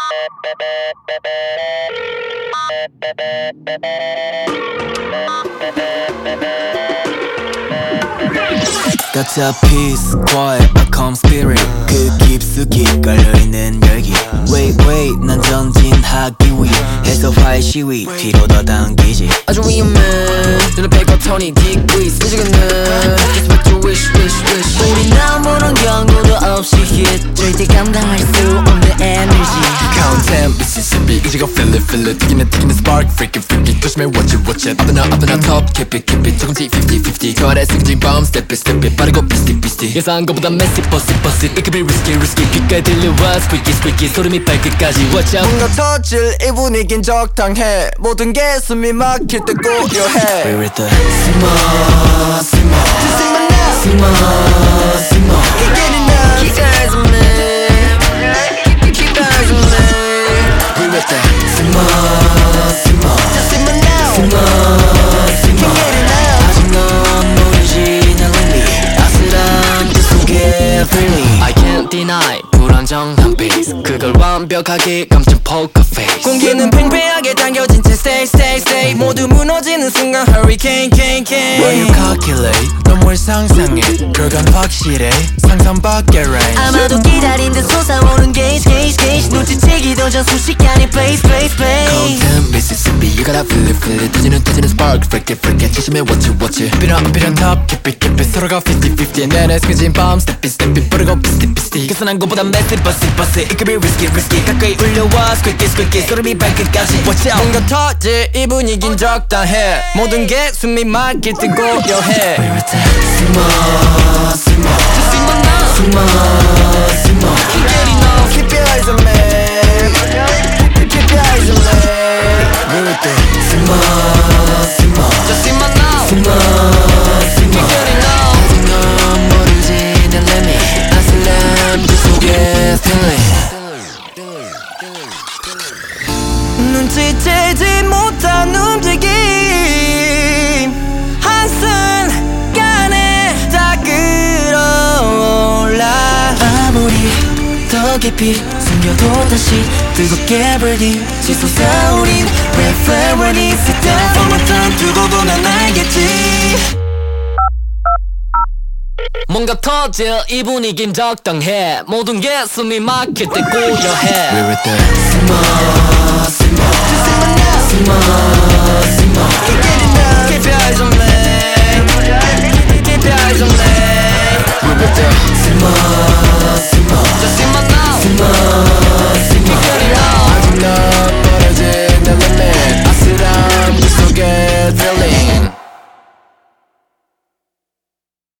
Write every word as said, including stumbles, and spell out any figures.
가짜 peace, quiet, a calm spirit 그 깊숙이 깔려있는 열기 Wait wait 난 전진하기 위해서 화의 시위 뒤로 더 당기지 아주 위험해 눈앞에 고통이 decrease 움직이는 Just what you wish wish wish 우린 아무런 경고도 없이 hit 절대 감당할 수 없는 에너지 Count ten Mississippi 이제가 feel it feel it 튀기는 튀기는 spark freaky freaky 조심해 watch it watch it 아드나 아드나 top keep it keep it 조금씩 fifty fifty 그 아래 승진 bomb step it step it 빠르고 비스티 비스티 예상한 것보다 messy bossy bossy It could be risky risky 귓가에 들려와 squeaky squeaky 소름이 발끝까지 watch out 뭔가 터질 이 분위긴 적당해 모든 게 숨이 막힐 때 고요해 We're with the Simo Simo Just in my now Simo Simo Keep getting up Keep eyes on me Keep eyes on me We're with the Simo Simo Just in my now Simo Simo Keep getting up 아직 넌 모르지 날 의미 아슬한 그 속에 freely I can't deny 불안정한 peace 그걸 완벽하게 감춘 poker face 공기는 팽팽하게 당겨진 채 stay stay stay 모두 무너지는 순간 hurricane can can When you calculate 넌 뭘 상상해 결과는 확실해 상상 밖의 rain 아마도 기다린 듯 솟아오는 gauge gauge gauge 눈치채기도 전 순식간에 place place place Compton, Mississippi You gotta feel it feel it 터지는 터지는 spark freak it freak it 조심해 watch it watch it Beat on beat on top keep it keep it 서로가 fifty fifty 내내 스켜진 밤 step it step it 뿌리고 비스티 비스티 계산한 것보다 messy bossy bossy It could be risky risky 가까이 울려와 squeaky squeaky 소름이 발끝까지 watch out 뭔가 터질 이 분위긴 적당해 모든 게 숨이 막힐 때 고요해 We're with the Simo Simo Just in my now Simo Simo Keep getting up Keep your eyes on me Keep your eyes on me We're with the Simo Simo Just in my now Simo Simo Keep getting up 아직 넌 모르지 날 let me 아슬람 그 속에 feeling 눈치채지 못한 움직임 한순간에 다 끌어올라 아무리 더 깊이 숨겨도 다시 뜨겁게 burning 치솟아오린 red flag warning Sit down for my time 두고 보면 알겠지 뭔가 터질 이 분위긴 적당해 모든 게 숨이 막힐 때 고요해 We're with the Simo Simo Just in my now Simo Simo Keep getting up Keep your eyes on me Keep your eyes on me We're with the Simo Simo Just in my now Simo